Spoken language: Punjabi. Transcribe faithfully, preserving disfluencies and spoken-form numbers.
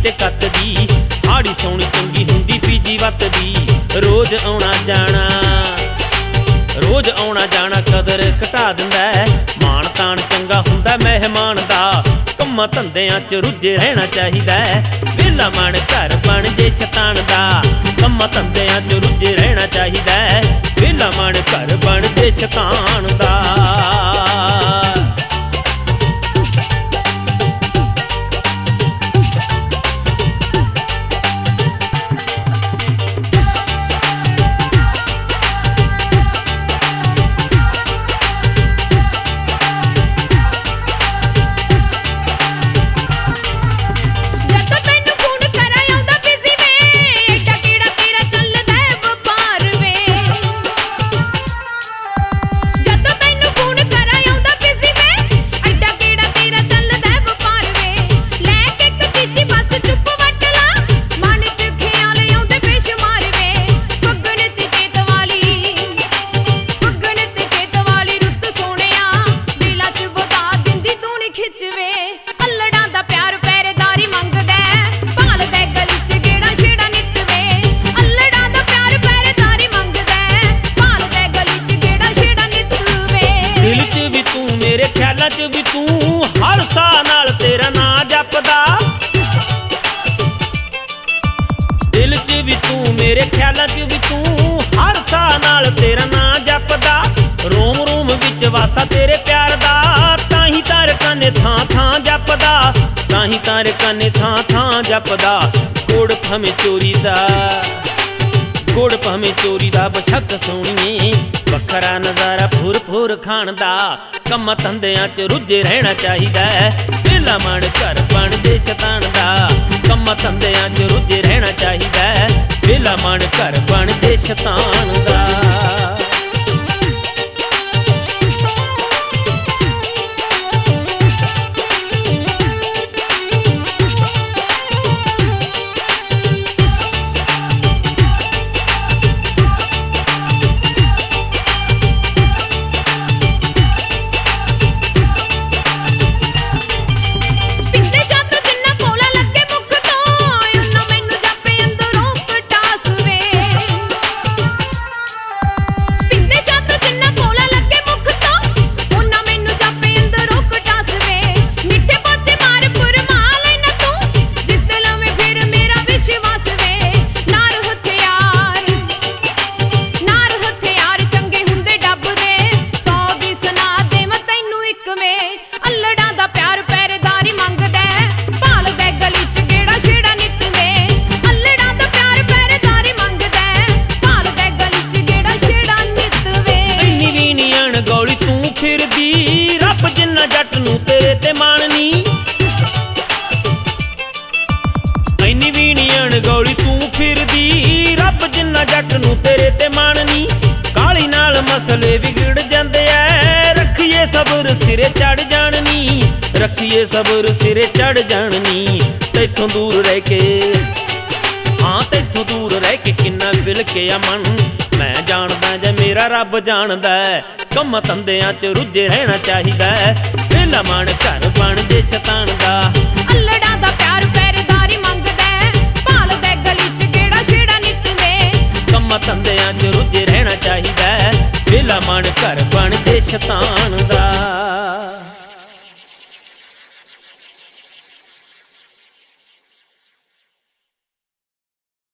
ਤੇ ਕੱਤ ਦੀ, ਹਾੜੀ ਸੋਹਣੀ ਚੰਗੀ ਹੁੰਦੀ ਪੀਜੀ ਵੱਤ ਦੀ। ਰੋਜ਼ ਆਉਣਾ ਜਾਣਾ ਰੋਜ਼ ਆਉਣਾ ਜਾਣਾ ਕਦਰ ਘਟਾ ਦਿੰਦਾ, ਮਾਣ ਤਾਣ ਚੰਗਾ ਹੁੰਦਾ ਮਹਿਮਾਨ ਦਾ। ਕੰਮਾਂ ਧੰਦਿਆਂ ਚ ਰੁੱਝੇ ਰਹਿਣਾ ਚਾਹੀਦਾ, ਵਿਹਲਾ ਮਨ ਘਰ ਬਣ ਜੇ ਸ਼ੈਤਾਨ ਦਾ। ਕੰਮਾਂ ਧੰਦਿਆਂ ਚ ਰੁੱਝੇ ਰਹਿਣਾ ਚਾਹੀਦਾ, ਵਿਹਲਾ ਮਨ ਘਰ ਬਣ ਜੇ ਸ਼ੈਤਾਨ ਦਾ। ਦਿਲ ਚ ਵੀ ਤੂੰ ਮੇਰੇ ਖਿਆਲਾਂ ਚ ਵੀ ਤੂੰ, ਹਰ ਸਾਹ ਨਾਲ ਤੇਰਾ ਨਾਂ ਜਪਦਾ। ਦਿਲ ਚ ਵੀ ਤੂੰ ਮੇਰੇ ਖਿਆਲਾਂ ਚ ਵੀ ਤੂੰ, ਹਰ ਸਾਹ ਨਾਲ ਤੇਰਾ ਨਾਂ ਜਪਦਾ। ਰੋਮ ਰੋਮ ਵਿੱਚ ਵਾਸਾ ਤੇਰੇ ਪਿਆਰ ਦਾ, ਤਾਹੀਂ ਤਾਰ ਕਾਨੇ ਥਾਂ ਥਾਂ ਜਪਦਾ। ਤਾਹੀਂ ਤਾਰ ਕਾਨੇ ਥਾਂ ਥਾਂ ਜਪਦਾ। ਕੋੜ ਭਾਵੇਂ ਚੋਰੀ ਦਾ ਗੁੜ ਭਾਵੇਂ ਚੋਰੀ ਦਾ, ਬਸ਼ੱਕ ਸੋਹਣੀਏ ਵੱਖਰਾ ਨਜ਼ਾਰਾ ਫੁਰ ਫੁਰ ਖਾਣ ਦਾ। ਕੰਮਾਂ ਧੰਦਿਆਂ ਚ ਰੁੱਝੇ ਰਹਿਣਾ ਚਾਹੀਦਾ, ਵਿਹਲਾ ਮਨ ਘਰ ਬਣ ਜੇ ਸ਼ੈਤਾਨ ਦਾ। ਕੰਮਾਂ ਧੰਦਿਆਂ ਚ ਰੁੱਝੇ ਰਹਿਣਾ ਚਾਹੀਦਾ, ਵਿਹਲਾ ਮਨ ਘਰ ਬਣ ਜੇ ਸ਼ੈਤਾਨ ਦਾ। ਫਿਰਦੀ ਰੱਬ ਜਿੰਨਾ ਜੱਟ ਨੂੰ ਤੇਰੇ ਤੇ ਮਾਣ ਨੀ, ਐਨੀ ਵੀ ਨੀ ਅਣਗੌਲੀ ਤੂੰ ਫਿਰਦੀ ਰੱਬ ਜਿੰਨਾ ਜੱਟ ਨੂੰ ਤੇਰੇ ਤੇ ਮਾਣ ਨੀ। ਕਾਲੀ ਨਾਲ ਮਸਲੇ ਵਿਗੜ ਜਾਂਦੇ ਐ, ਰੱਖੀਏ ਸਬਰ ਸਿਰੇ ਚੜ ਜਾਣ ਨੀ। ਰੱਖੀਏ ਸਬਰ ਸਿਰੇ ਚੜ ਜਾਣ ਨੀ। ਤੈਥੋਂ ਦੂਰ ਰਹਿ ਕੇ ਹਾਂ ਤੈਥੋਂ ਦੂਰ ਰਹਿ ਕੇ ਕਿੰਨਾ ਵਿਲ ਕੇ ਆ ਮਨ, ਮੈਂ ਜਾਣਦਾ ਜਾਂ ਮੇਰਾ ਰੱਬ ਜਾਣਦਾ। ਕੰਮਾਂ ਧੰਦਿਆਂ ਚ ਰੁੱਝੇ ਰਹਿਣਾ ਚਾਹੀਦਾ, ਵਿਹਲਾ ਮਨ ਘਰ ਬਣ ਜੇ ਸ਼ੈਤਾਨ ਦਾ। ਅੱਲੜਾਂ ਦਾ ਪਿਆਰ ਪਹਿਰੇਦਾਰੀ ਮੰਗਦਾ, ਭਾਲਦਾ ਗਲੀ ਚ ਗੇੜਾ ਛੇੜਾ ਨਿੱਤ ਵੇ। ਕੰਮਾਂ ਧੰਦਿਆਂ ਚ ਰੁੱਝੇ ਰਹਿਣਾ ਚਾਹੀਦਾ, ਵਿਹਲਾ ਮਨ ਘਰ ਬਣ ਜੇ ਸ਼ੈਤਾਨ ਦਾ।